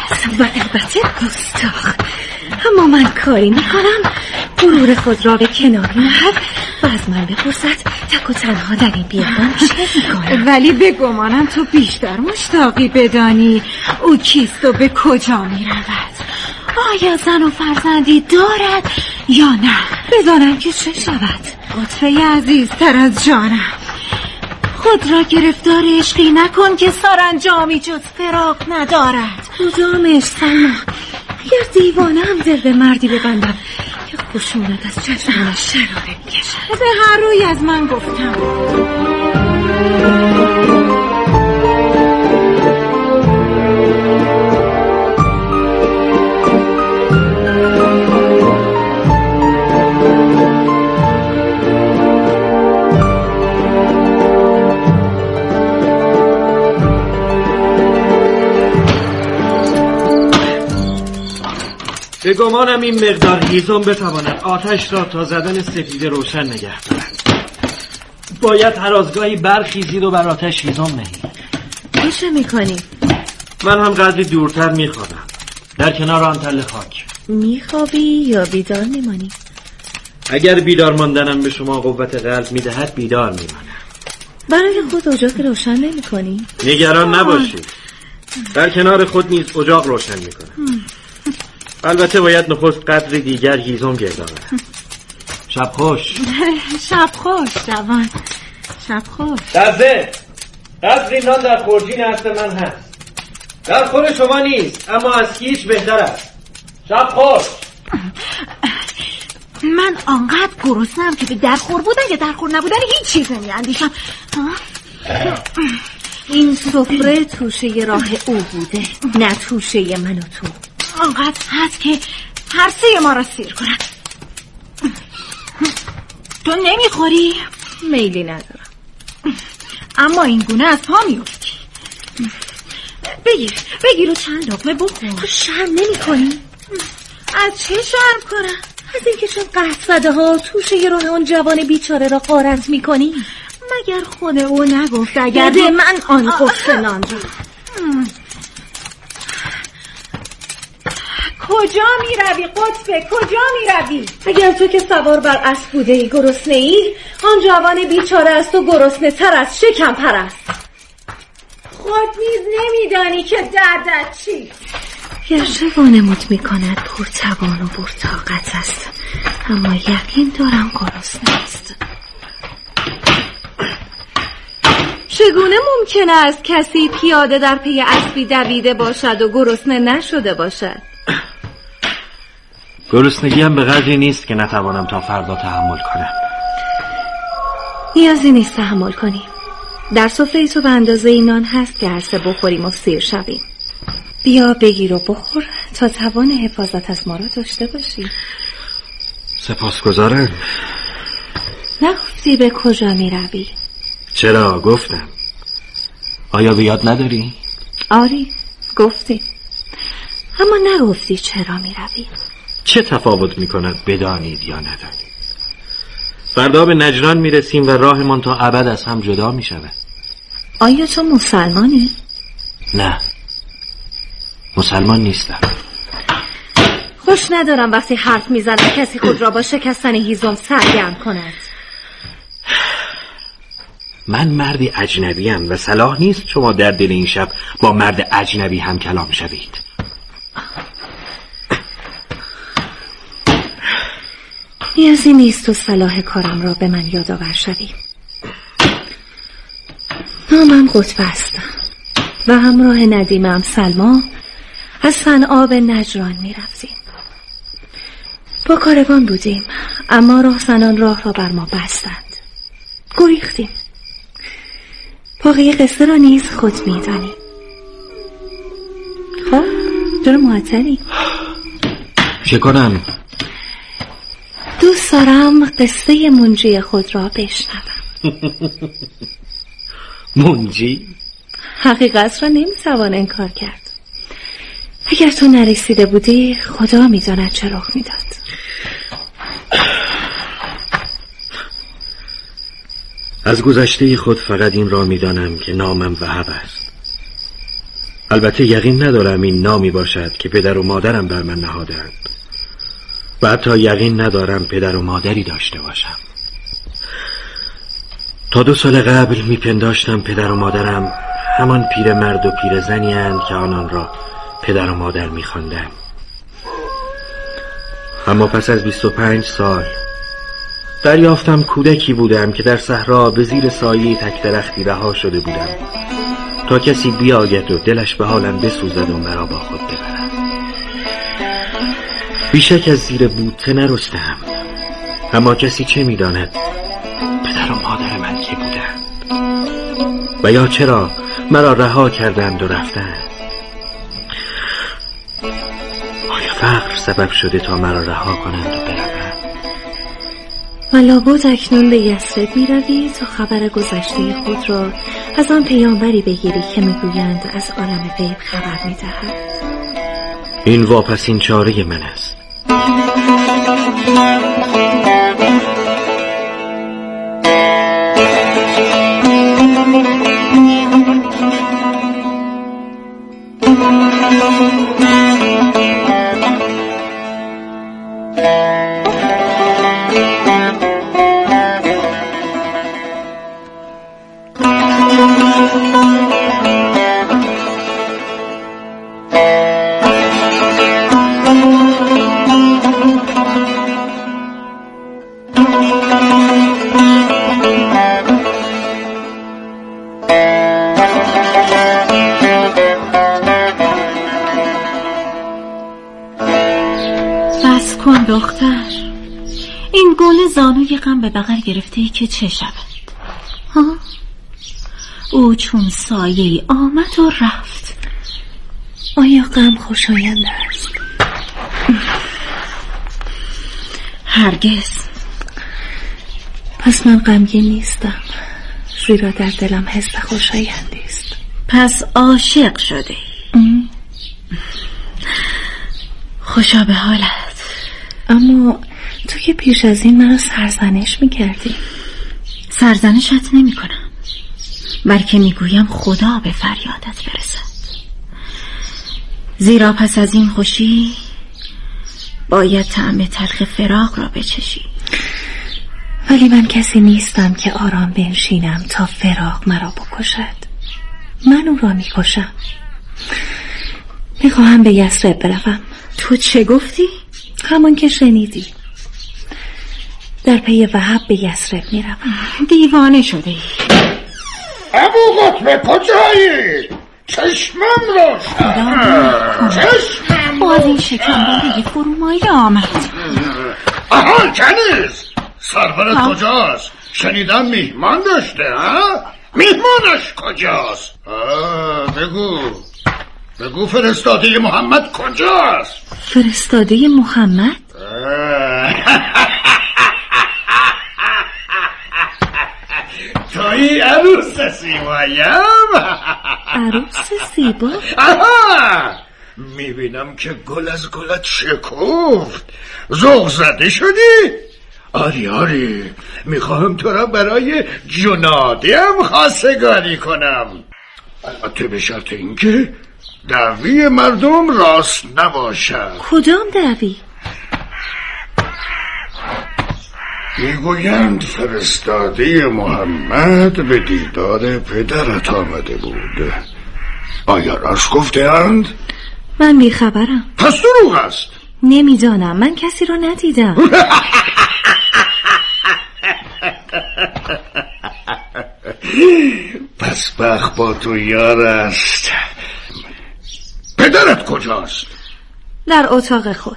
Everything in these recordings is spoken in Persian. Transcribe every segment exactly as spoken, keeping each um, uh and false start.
و البته گستاخ. اما من کاری میکنم غرور خود را به کنار نهد و از من بپرسد تک و تنها در این بیابان چه میکنم. ولی به گمانم تو بیشتر مشتاقی بدانی او کیست و به کجا میرود. آیا زن و فرزندی دارد یا نه؟ بدانم که چه شود. لطفه عزیزتر از جانم، خود را گرفتار عشقی نکن که سرانجامی جز فراق ندارد. کدامش سلما؟ اگر دیوانه‌ام دل به مردی ببندم که خشونت از چشمانش شراره میکشد. به هر روی از من گفتم. به گمانم این مقدار هیزم بتواند آتش را تا زدن سفید روشن نگه دارد. باید هر از گاهی برخیزید و بر آتش هیزم نهید. تو چه میکنی؟ من هم قدری دورتر میخوابم، در کنار آن تله خاک. میخوابی یا بیدار میمانی؟ اگر بیدار ماندنم به شما قوت قلب میدهد بیدار میمانم. برای خود اجاق روشن نمیکنی؟ نگران نباشید، در کنار خود نیز اجاق روشن میکنم. البته باید نخست قدری دیگر هیزم گرد آورم. شب خوش. شب خوش جوان، شب خوش. دزده، قدری نان در خورجین هست من هست، در خور شما نیست اما از هیچ بهتر است. شب خوش. من آنقدر گرسنه‌ام که به درخور بودن یا درخور نبودن هیچ چیز نمی‌اندیشم. این سفره توشه راه او بوده، نه توشه من و تو. آنقدر هست که هر سه ما را سیر کنم. تو نمیخوری؟ میلی ندارم، اما این گونه از پا میفتی. بگیر بگیر و چند لقمه بخور. تو شرم نمی کنی؟ از چه شرم کنم؟ از اینکه چون قطفده ها توشه راه اون جوان بیچاره را غارت می کنی؟ مگر خود او نگفت اگر بده من آن قصه نان را. کجا می روی قطبه؟ کجا می روی؟ اگر تو که سوار بر اسب بوده ای گرسنه ای، آن جوان بیچاره است و گرسنه تر از شکم پرست. خود نیز نمیدانی که دردت چیست. گرچه وانمود می کند پرتوان و پرطاقت است، اما یقین دارم گرسنه است. چگونه ممکن است کسی پیاده در پی اسبی دویده باشد و گرسنه نشده باشد؟ گرسنگی هم به قدری نیست که نتوانم تا فردا تحمل کنم. نیازی نیست تحمل کنی. در سفره تو به اندازه اینان هست که هر سه بخوریم و سیر شویم. بیا بگیر و بخور تا توان حفاظت از ما را داشته باشی. سپاسگزارم. نگفتی به کجا می روی؟ چرا گفتم. آیا به یاد نداری؟ آری گفتی، اما نگفتی چرا می روی. چه تفاوت می کند بدانید یا ندانید؟ فردا به نجران می رسیم و راهمان تا ابد از هم جدا می شود. آیا تو مسلمانی؟ نه، مسلمان نیستم. خوش ندارم وقتی حرف می زنم کسی خود را با شکستن هیزم سرگرم کند. من مردی اجنبیم و صلاح نیست شما در دل این شب با مرد اجنبی هم کلام شوید. نیازی نیست تو صلاح کارم را به من یادآور شوی. نامم قطبه است و همراه ندیمم سلما از صنعا به نجران می رفتیم. با کاروان بودیم اما راهزنان راه را بر ما بستند. گریختیم. باقی قصه را نیز خود می دانی. خب چرا معطلی؟ چه کنم؟ دوست دارم قصه منجی خود را بشنوم. منجی؟ حقیقت را نمیتوان انکار کرد. اگر تو نرسیده بودی خدا میداند چه رخ میداد. از گذشته خود فقط این را میدانم که نامم وهب است. البته یقین ندارم این نامی باشد که پدر و مادرم بر من نهادند و حتی یقین ندارم پدر و مادری داشته باشم. تا دو سال قبل میپنداشتم پدر و مادرم همان پیرمرد و پیرزنی اند که آنان را پدر و مادر میخواندند. اما پس از بیست و پنج سال دریافتم کودکی بودم که در صحرا به زیر سایه تک درختی رها شده بودم تا کسی بیاید و دلش به حالم بسوزد و مرا با خود ببرد. بیشک از زیر بوته نرستم، اما کسی چه میداند پدر و مادر من کی بودند و یا چرا مرا رها کردند و رفتند. آیا فقر سبب شده تا مرا رها کنند و بروند؟ و لابد اکنون به یثرب می روی تا خبر گذشته خود را از آن پیامبری بگیری که میگویند از عالم غیب خبر می دهد. این واپسین چاره من است. بس کن دختر، این گل زانوی غم به بغل گرفته ای که چه شود؟ ها؟ او چون سایه آمد و رفت. آیا غم خوشایند است؟ هرگز. پس من غمگین نیستم، زیرا در دلم حس خوشایندی است. پس عاشق شده؟ خوشا به حالت. اما تو که پیش از این مرا سرزنش میکردی. سرزنشت نمی کنم، بلکه میگویم خدا به فریادت برسد، زیرا پس از این خوشی باید طعم تلخ فراق را بچشی. ولی من کسی نیستم که آرام بنشینم تا فراق مرا بکشد. من او را میکشم. میخواهم به یثرب بروم. تو چه گفتی؟ همان که شنیدی. در پی وهب به یثرب میروم. دیوانه شده ای. ابو قطبه کجایی؟ چشمم روشن. چشمم باز این شکمباره فرومایه آمد. آها کنیز، سرورت کجاست؟ شنیدم میهمان داشته. ها؟ میهمانش کجاست؟ بگو بگو فرستاده محمد کجاست؟ فرستاده محمد؟ توی عروس سیبایم؟ عروس سیبا؟ آها، میبینم که گل از گلت شکفت. ذوق زده شدی؟ آری آری، میخواهم تو را برای جنادیم خواستگاری کنم، البته به شرط اینکه دعوی مردم راست نباشد. کدام دعوی؟ میگویند فرستاده محمد به دیدار پدرت آمده بود. آیا راست گفته‌اند؟ من بیخبرم. پس دروغ است. نمیدانم، من کسی را ندیدم. پس بخت با تو یار است. پدرت کجاست؟ در اتاق خود.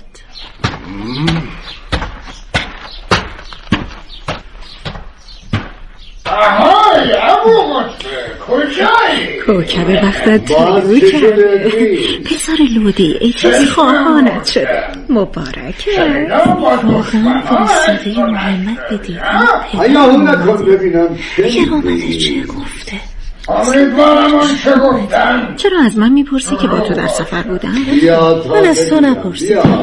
آهای ابو قطبه، کجایی؟ کوکب بختت طلوع کرده. پسر لودی اجاز خواهانت شده. مبارکه. واقعا فرستاده محمد به دیدن ایا اون نکن ببینم اگر آمده چه گفته؟ امیدوارم آن چه گفتن. چرا از من میپرسی که با تو در سفر بودم؟ من از تو نپرسیدم.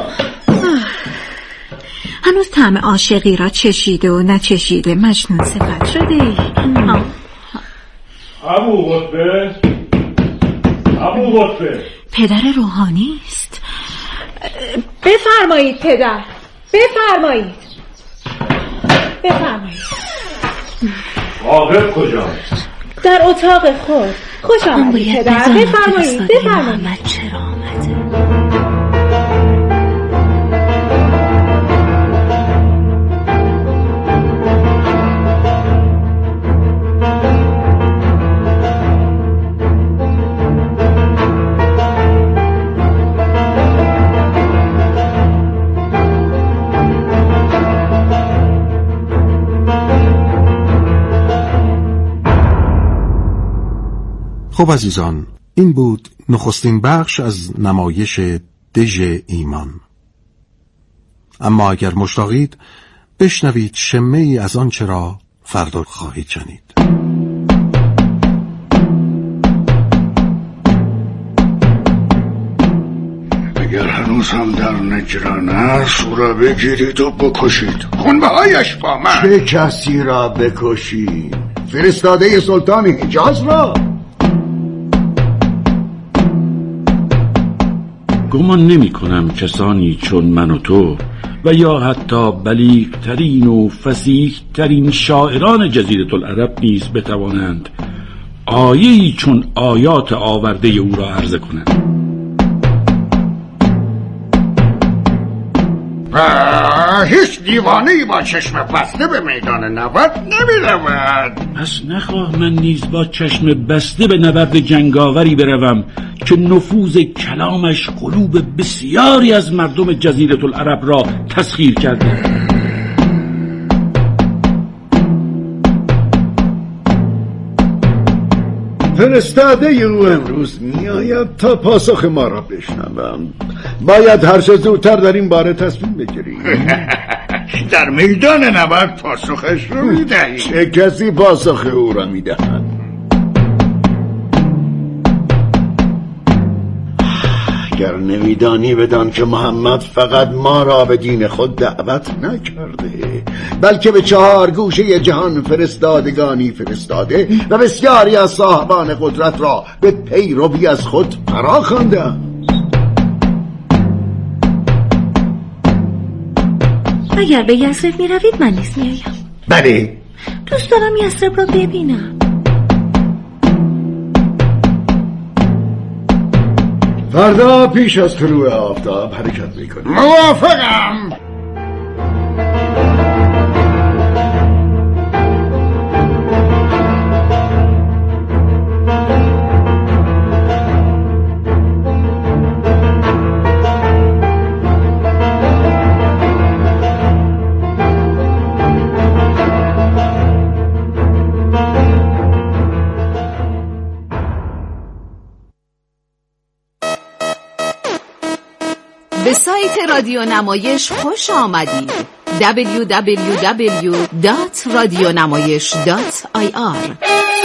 هنوز طعم عاشقی را چشیده و نچشیده مجنون صفت شده ای. ابو قطبه، ابو لطفه پدر روحانی است. بفرمایید پدر، بفرمایید بفرمایید. عاقب کجاست؟ در اتاق خود. خوش آمدید پدر، بفرمایید بفرمایید. چرا آمده؟ خب عزیزان، این بود نخستین بخش از نمایش دژ ایمان. اما اگر مشتاقید بشنوید شمه ای از آن چرا فردا خواهید شنید. اگر هنوز هم در نجران است او را بگیرید و بکشید، خونبهایش با من. چه کسی را بکشید؟ فرستاده سلطان حجاز را؟ گمان نمی کنم کسانی چون من و تو و یا حتی بلیغ‌ترین و فصیح‌ترین شاعران جزیره العرب نیز بتوانند آیه‌ای چون آیات آورده او را عرضه کنند. هیچ دیوانه‌ای با چشم بسته به میدان نبرد نمی رود. پس نخواه من نیز با چشم بسته به نبرد جنگاوری بروم که نفوذ کلامش قلوب بسیاری از مردم جزیره العرب را تسخیر کرده. فرستاده او امروز می آید تا پاسخ ما را بشنوم. باید هر چه زودتر در این باره تصمیم بگیریم. در میدان نبرد پاسخش رو می دهی. چه کسی پاسخ او را می دهد؟ اگر نمیدانی بدان که محمد فقط ما را به دین خود دعوت نکرده، بلکه به چهار گوشه جهان فرستادگانی فرستاده و بسیاری از صاحبان قدرت را به پیروی از خود فرا خوانده. اگر به یثرب می روید من نیز می آیم. بله، دوست دارم یثرب را ببینم. فردا پیش از طلوع آفتاب حرکت میکنیم. موافقم. به سایت رادیو نمایش خوش آمدید. دبلیو دبلیو دبلیو دات رادیونمایش دات آی آر.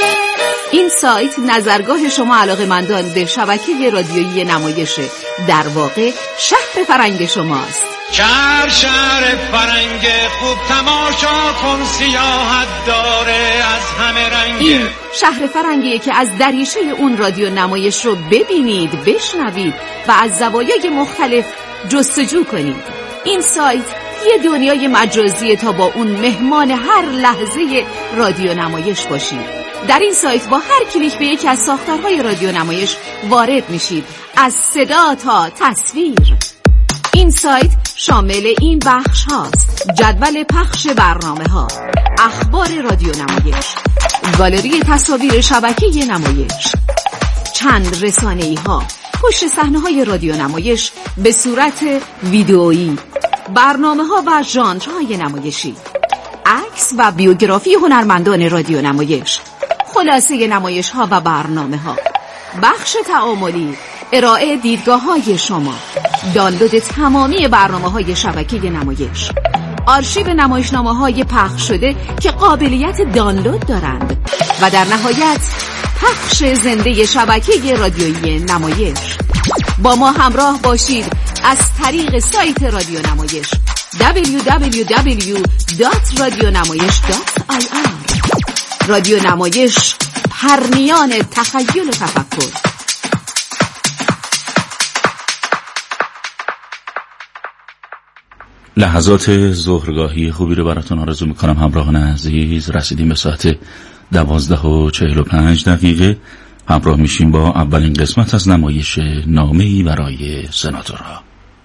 این سایت نظرگاه شما علاقه‌مندان به شبکه رادیویی نمایش، در واقع شهر فرنگ شماست. شهر شهر فرنگ خوب تماشا کن، سیاحت داره از همه رنگ. این شهر فرنگیه که از دریچه اون رادیو نمایش رو ببینید، بشنوید و از زوایای مختلف جستجو کنید. این سایت یه دنیای مجازیه تا با اون مهمان هر لحظه رادیو نمایش باشید. در این سایت با هر کلیک به یکی از ساختارهای رادیو نمایش وارد میشید، از صدا تا تصویر. این سایت شامل این بخش هاست: جدول پخش برنامه ها، اخبار رادیو نمایش، گالری تصاویر شبکه نمایش، چند رسانه‌ای ها، پشت صحنه های رادیو نمایش به صورت ویدئویی، برنامه ها و ژانرهای نمایشی، عکس و بیوگرافی هنرمندان رادیو نمایش، خلاصه نمایش ها و برنامه ها، بخش تعاملی، ارائه دیدگاه های شما، دانلود تمامی برنامه های شبکه نمایش، آرشیو نمایشنامه های پخش شده که قابلیت دانلود دارند و در نهایت پخش زنده شبکه رادیویی نمایش. با ما همراه باشید از طریق سایت رادیو نمایش دبلیو دبلیو دبلیو دات رادیونمایش دات آی آر. رادیو نمایش، پرنیان تخیل و تفکر. لحظات ظهرگاهی خوبی رو براتون آرزو میکنم همراهان عزیز. رسیدیم به ساعت دوازده و چهل و پنج دقیقه. همراه میشیم با اولین قسمت از نمایش نامه‌ای برای سناتورها.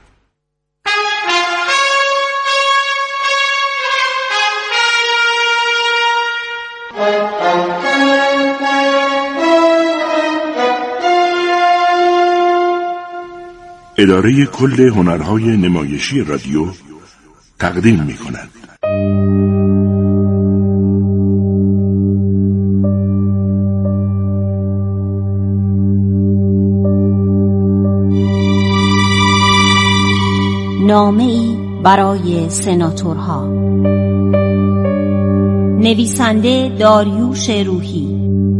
اداره کل هنرهای نمایشی رادیو تقدیم می کند. نامه‌ای برای سناتورها. نویسنده داریوش روحی.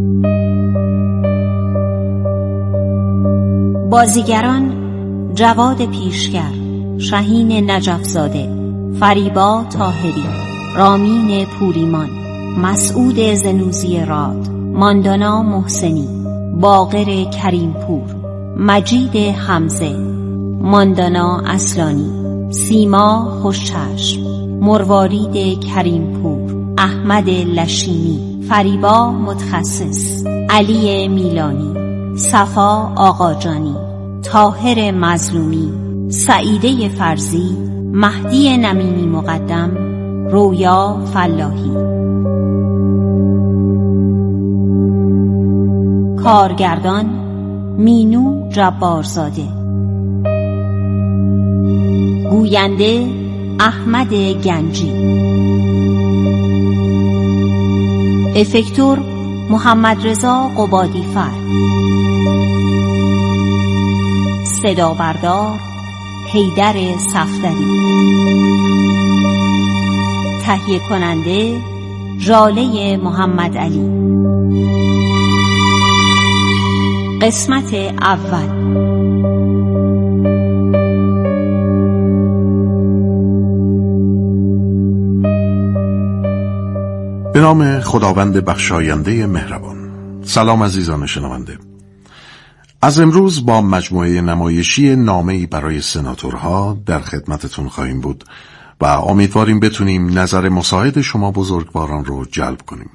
بازیگران جواد پیشگر، شهین نجفزاده، فریبا طاهری، رامین پوریمان، مسعود زنوزی راد، ماندانا محسنی، باقر کریمپور، مجید حمزه، ماندانا اصلانی، سیما خوشچشم، مروارید کریمپور، احمد لشینی، فریبا متخصص، علی میلانی، صفا آقاجانی، طاهر مظلومی، سعیده فرزی، مهدی نمینی مقدم، رویا فلاحی. کارگردان مینو جبارزاده. گوینده احمد گنجی. افکتور محمد رضا قبادیفر. صدا بردار حیدر صفدری. تهیه کننده ژاله محمد علی. قسمت اول. به نام خداوند بخشاینده مهربان. سلام عزیزان شنونده. از امروز با مجموعه نمایشی نامه‌ای برای سناتورها در خدمتتون خواهیم بود و امیدواریم بتونیم نظر مساعد شما بزرگواران رو جلب کنیم.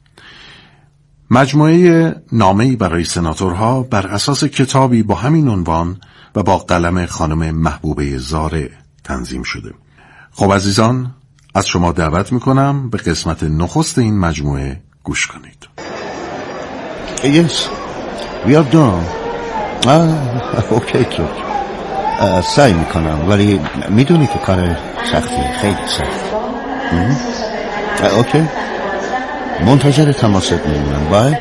مجموعه نامه‌ای برای سناتورها بر اساس کتابی با همین عنوان و با قلم خانم محبوبه زارع تنظیم شده. خب عزیزان، از شما دعوت میکنم به قسمت نخست این مجموعه گوش کنید. Yes, we are done. آه، اوکی تو سعی میکنم، ولی میدونی که کار سختی، خیلی سخت. اوکی، منتظر تماست میمونم. بای.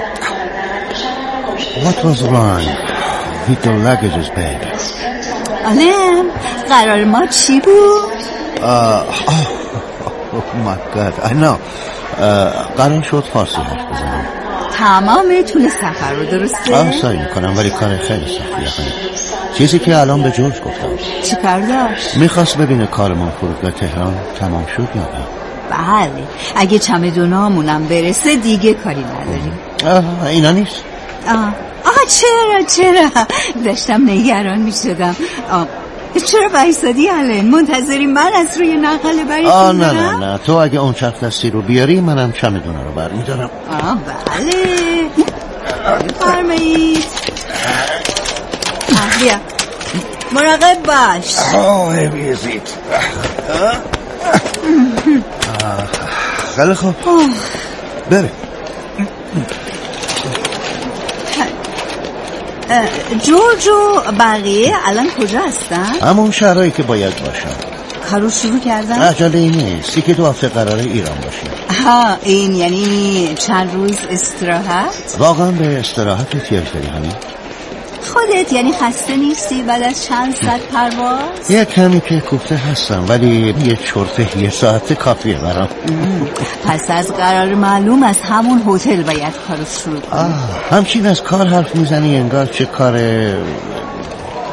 What was wrong with the luggage's bag? آلم، قرار ما چی بود؟ آه Oh my God, I know. قرار شد فارسی حرف بزنم. تمام طول سفر رو درسته؟ آه سعی میکنم، ولی کار خیلی سختیه خانم. چیزی که الان به جورج گفتم. چی کار داشت؟ میخواست ببینه کارمون فرودگاه تهران تمام شد یا نه. بله، اگه چمدونامونم برسه دیگه کاری نداریم. آه اینا نیست. آه آه چرا چرا داشتم نگران میشدم. آه چرا بایستادی الان؟ منتظری من از روی نقل بریتون آه نه نه نه تو اگه اون چرخ دستی رو بیاری منم چمدونا رو برمیدارم. آه بله بفرمایید. بیا مراقب باش. آه هیویزید. خیلی خوب بره. جورج و بقیه الان کجا هستن؟ همون شهرهایی که باید باشن. کارو شروع کردن؟ عجله ای نیست، که دو هفته قراره ایران باشیم. ها این یعنی چند روز استراحت؟ واقعا به استراحت احتیاج داری همین؟ خودت یعنی خسته نیستی بعد از چند ساعت پرواز؟ یه کمی که کوفته هستم، ولی یه چرته یه ساعت کافیه برام. پس از قرار معلوم از همون هتل باید کارو شروع کنی. همچین از کار حرف میزنی انگار چه کار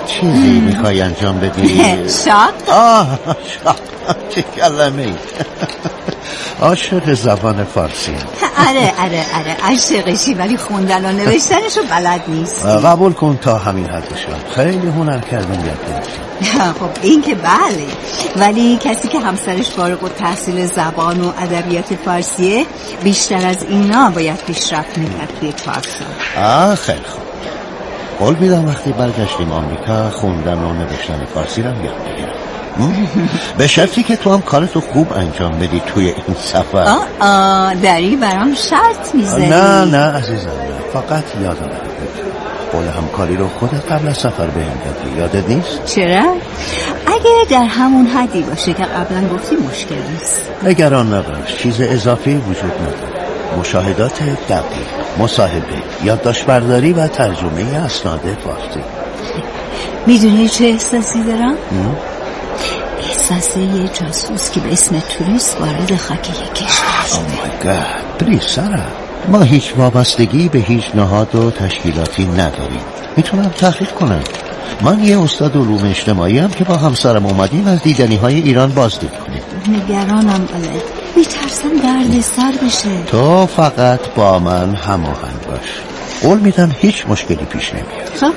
چیزی میخوای انجام بدی؟ شاق؟ آه شاق چه کلمه ای. عاشق زبان فارسی. آره آره آره عاشقشی، ولی خوندن و نوشتنشو بلد نیست. قبول کن تا همین حدشو. خیلی هنر کردن یاد گرفتم. خب این که بله، ولی کسی که همسرش فارغ التحصیل زبان و ادبیات فارسیه بیشتر از اینا باید پیشرفت میکرد توی چهار سال. آه خیلی خوب. قول میدم وقتی برگشتیم آمریکا خوندن و نوشتن فارسی رو یاد بگیرم، به شرطی که تو هم کارتو خوب انجام بدی توی این سفر. آه آه داری برام شرط میذاری؟ نه نه عزیزم نه، فقط یادم بده قول همکاری رو خودت قبل از سفر بهم دادی، یادت نیست؟ چرا؟ اگه در همون حدی باشه که قبلا گفتی مشکل نیست. نگران نباش، چیز اضافی وجود نداره. مشاهدات دقیق، مصاحبه، یادداشت برداری و ترجمه اسناد فارسی. میدونی چه احساسی دارم؟ احساس یه جاسوس که به اسم توریست وارد خاک یک کشور شده. اوه مای گاد، پلیز سارا، ما هیچ وابستگی به هیچ نهاد و تشکیلاتی نداریم. میتونم تحقیق کنم. من یه استاد علوم اجتماعی هم که با همسرم اومدیم از دیدنی های ایران بازدید کنیم. نگرانم اله، میترسم درد سر بشه. تو فقط با من هماهنگ باش. قول میدم هیچ مشکلی پیش نمیاد. خب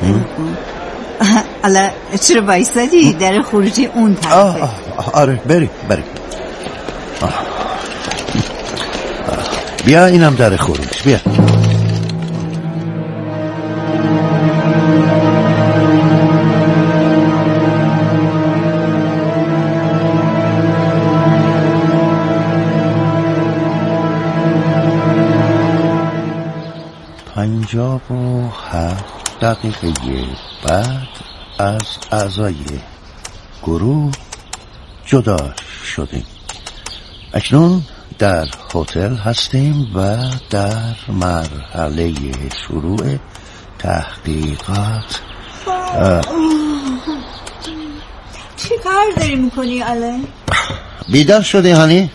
اله چرا بایستادی؟ در خروجی اون طرفه. آره بریم بریم. آه. آه. بیا اینم در خروج، بیا. پنجاب و هفت دقیقه بعد از اعضای گروه جدا شدیم. اکنون در هتل هستیم و در مرحله شروع تحقیقات. چی کار داری میکنی اله؟ بیدار شدی هانی؟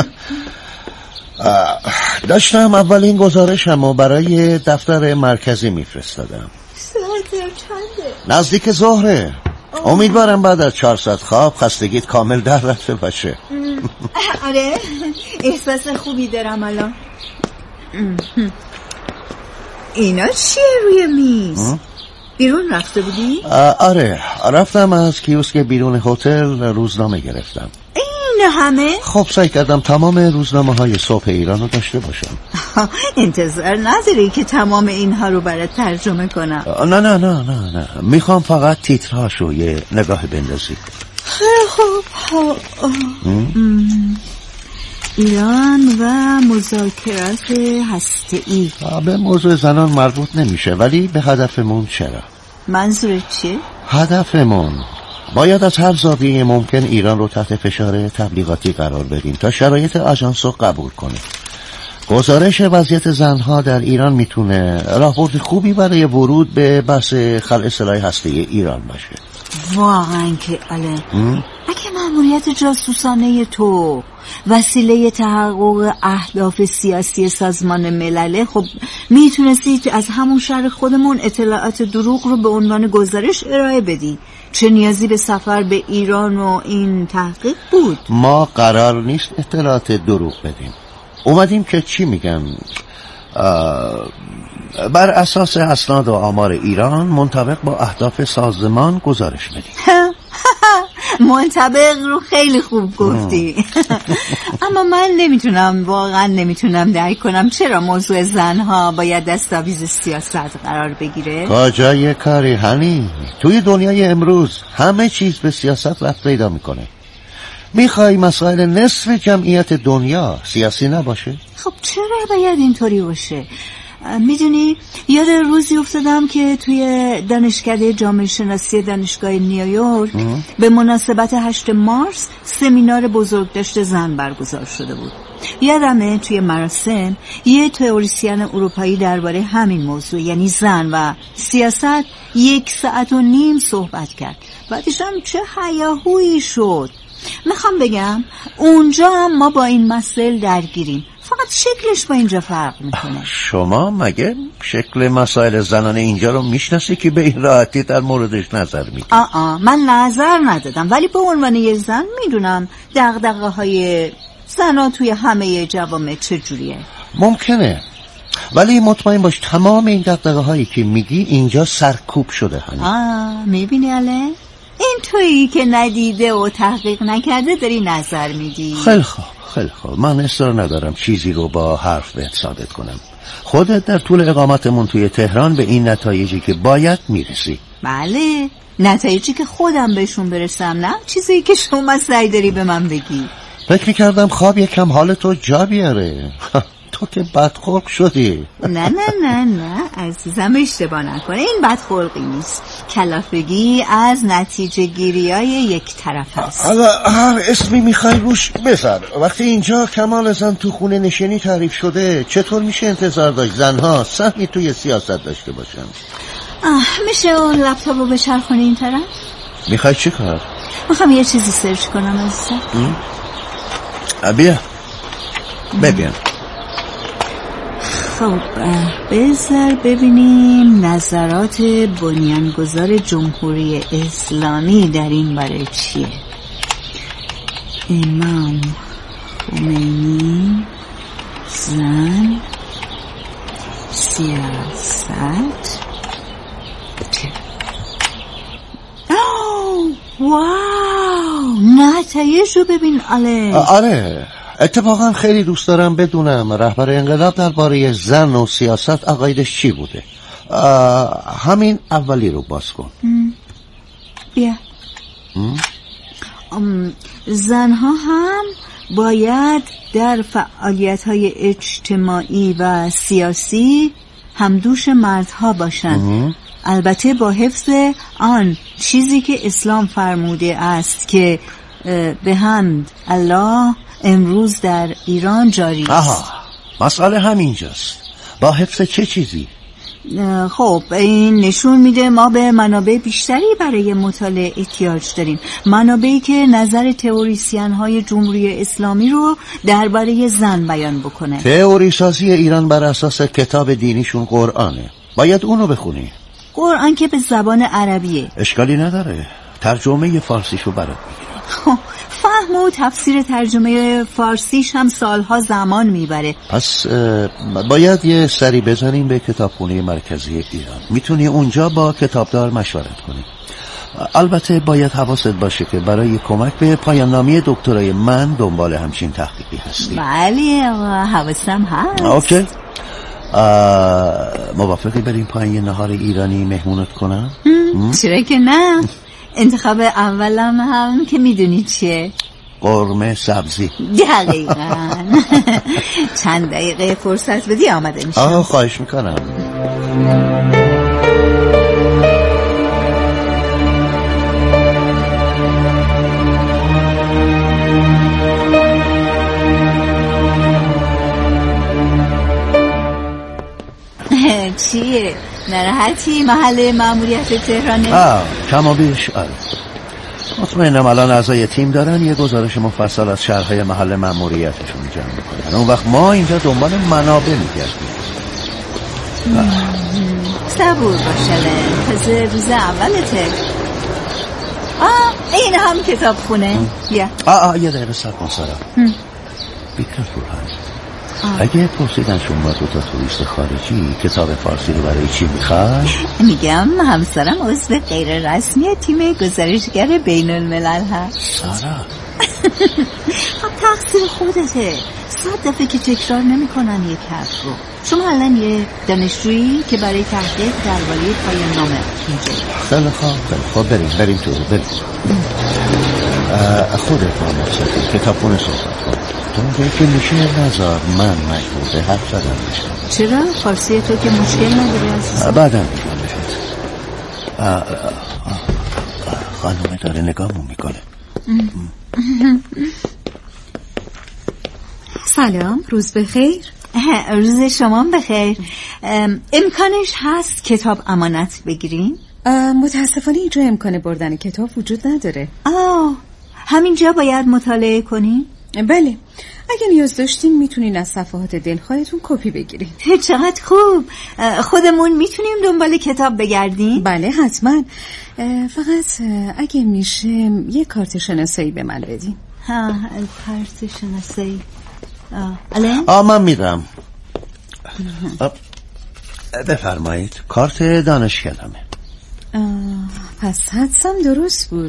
داشتم اولین گزارشم و برای دفتر مرکزی میفرستادم. ساعت چنده؟ نزدیک ظهره. امیدوارم بعد از چهار ساعت خواب خستگیت کامل در رفته باشه. آره احساس خوبی دارم الان. اینا چیه روی میز؟ بیرون رفته بودی؟ آره رفتم از کیوسک بیرون هتل روزنامه گرفتم. این همه؟ خب سعی کردم تمام روزنامه های صبح ایران رو داشته باشم. انتظار نداری که تمام اینها رو برات ترجمه کنم؟ نه نه نه نه نه میخوام فقط تیترهاشو یه نگاه بندازی. خب ایران و مذاکرات هسته‌ای. به موضوع زنان مربوط نمیشه، ولی به هدفمون چرا؟ منظورت چیه؟ هدفمون باید از هر زاویه ممکن ایران رو تحت فشار تبلیغاتی قرار بدیم تا شرایط آژانس رو قبول کنه. گزارش وضعیت زنها در ایران میتونه راهبرد خوبی برای ورود به بحث خلع سلاح هسته‌ای ایران باشه. واقعا که اله اگه مأموریت جاسوسانه تو وسیله تحقق اهداف سیاسی سازمان ملله، خب میتونستید از همون شهر خودمون اطلاعات دروغ رو به عنوان گزارش ارائه بدی. چه نیازی به سفر به ایران و این تحقیق بود؟ ما قرار نیست اطلاعات دروغ بدیم. اومدیم که چی میگم بر اساس اسناد و آمار ایران منطبق با اهداف سازمان گزارش بدیم. منطبق رو خیلی خوب گفتی. اما من نمیتونم واقعا نمیتونم درک کنم چرا موضوع زنها باید دستاویز سیاست قرار بگیره. کجای کاری هنی؟ توی دنیای امروز همه چیز به سیاست ربط پیدا میکنه. میخوای مسائل نصف جمعیت دنیا سیاسی نباشه؟ خب چرا باید اینطوری باشه؟ میدونی یاد روزی افتادم که توی دانشکده جامعه شناسی دانشگاه نیویورک به مناسبت هشت مارس سمینار بزرگداشت زن برگزار شده بود. یادمه توی مراسم یه تئوریسین اروپایی درباره همین موضوع یعنی زن و سیاست یک ساعت و نیم صحبت کرد. بعدش هم چه هیاهویی شد. میخوام بگم اونجا هم ما با این مسئله درگیریم، فقط شکلش با اینجا فرق میکنه. شما مگه شکل مسائل زنانه اینجا رو میشناسی که به این راحتی در موردش نظر میدی؟ آه آه من نظر ندادم، ولی به عنوان یه زن میدونم دغدغه های زنا توی همه جوامع چجوریه. ممکنه، ولی مطمئن باش تمام این دغدغه هایی که میگی اینجا سرکوب شده هنی. آه میبینی اله؟ این تویی که ندیده و تحقیق نکرده داری نظر میدی. خیلی خوب خیلی خوب، من اصرار ندارم چیزی رو با حرف بهت ثابت کنم. خودت در طول اقامتمون توی تهران به این نتایجی که باید میرسی. بله، نتایجی که خودم بهشون برسم، نه چیزی که شما سعی داری به من بگی. فکر میکردم خواب یکم حال تو جا بیاره. تو که بدخلق شدی. نه نه نه نه عزیزم اشتباه نکنه، این بدخلقی نیست، کلافگی از نتیجه گیری های یک طرف هست. حالا هر اسمی میخوای روش بذار. وقتی اینجا کمال زن تو خونه نشینی تعریف شده، چطور میشه انتظار داشت زنها سهمی توی سیاست داشته باشن؟ آه میشه اون لپتاپ رو بچرخونی این طرف؟ میخوای چی کار؟ میخوام یه چیزی سرچ کنم عزیزم. بیا ببین. خب بذار ببینیم نظرات بنیانگذار جمهوری اسلامی در این باره چیه. امام خمینی، زن، سیاست. اوه واو، نتایج رو ببین آله. آره اتفاقا خیلی دوست دارم بدونم رهبر انقلاب درباره زن و سیاست عقایدش چی بوده. همین اولی رو باز کن. بیا. زنها هم باید در فعالیت‌های اجتماعی و سیاسی همدوش مردها باشند، البته با حفظ آن چیزی که اسلام فرموده است که به حمد الله امروز در ایران جاری است. آها، مسئله همینجاست. با حفظ چه چیزی؟ خب این نشون میده ما به منابع بیشتری برای مطالعه احتیاج داریم، منابعی که نظر تئوریسین های جمهوری اسلامی رو درباره زن بیان بکنه. تئوری سازی ایران بر اساس کتاب دینیشون قرآنه، باید اونو بخونی. قرآن که به زبان عربیه. اشکالی نداره، ترجمه فارسیشو برات میگیرم. خب فهم و تفسیر ترجمه فارسیش هم سالها زمان میبره. پس باید یه سری بزنیم به کتابخونه مرکزی ایران، میتونی اونجا با کتابدار مشورت کنی. البته باید حواست باشه که برای کمک به پایان نامه دکترای من دنبال همچین تحقیقی هستی. بله حواسم هست. اوکی، موافقی بریم پایین یه نهار ایرانی مهمونت کنم؟ چرا که نه. انتخاب اولم هم که میدونی چیه؟ قرمه سبزی. دقیقاً. چند دقیقه فرصت بدی آمده میشم. آه خواهش میکنم. چیه؟ نراحتی محل ماموریت تهرانه؟ آه کم و بیش آره. مطمئنم الان اعضای تیم دارن یه گزارش مفصل از شهرهای محل ماموریتشون جمع میکنن. اون وقت ما اینجا دنبال منابع میگردیم. صبور باشله، تازه روز اولته. آه این هم کتاب خونه. بیا. آه آه یه دقیقه صبر کن سارا. بیکرفول هست. اگه پرسیدن شما دو تا توریست خارجی کتاب فارسی رو برای چی میخوای؟ میگم همسرم عضو غیر رسمی تیم گزارشگر بین الملل هست. سارا خب تقصیر خودته، صد دفعه که تکرار نمی کنن یک حرف رو. شما الان یه دانشجویی که برای تحقیق درباره پایان نامه اینجا. خیلی خوب خیلی خوب بریم بریم تو بریم. خودت با مقصدی کتابخونه صحبت کن. تو اونجایی که میشه نظر من مجبور به حرف زدن میشم. چرا؟ فارسی تو که مشکل نداره عزیزم. بعدم میگم بهت. خانومه داره نگاهمون میکنه. سلام، روز بخیر. روز شما بخیر. امکانش هست کتاب امانت بگیریم؟ متاسفانه اینجا امکان بردن کتاب وجود نداره. آه همینجا باید مطالعه کنیم؟ بله، اگه نیاز داشتین میتونین از صفحات دلخواهتون کپی بگیرین. چقدر خوب. خودمون میتونیم دنبال کتاب بگردیم؟ بله حتما. فقط اگه میشه یه کارت شناسایی به من بدین. ها کارت شناسایی. الان؟ آه من میدم. بفرمایید. کارت دانشکدمه. پس حدسم درست بود.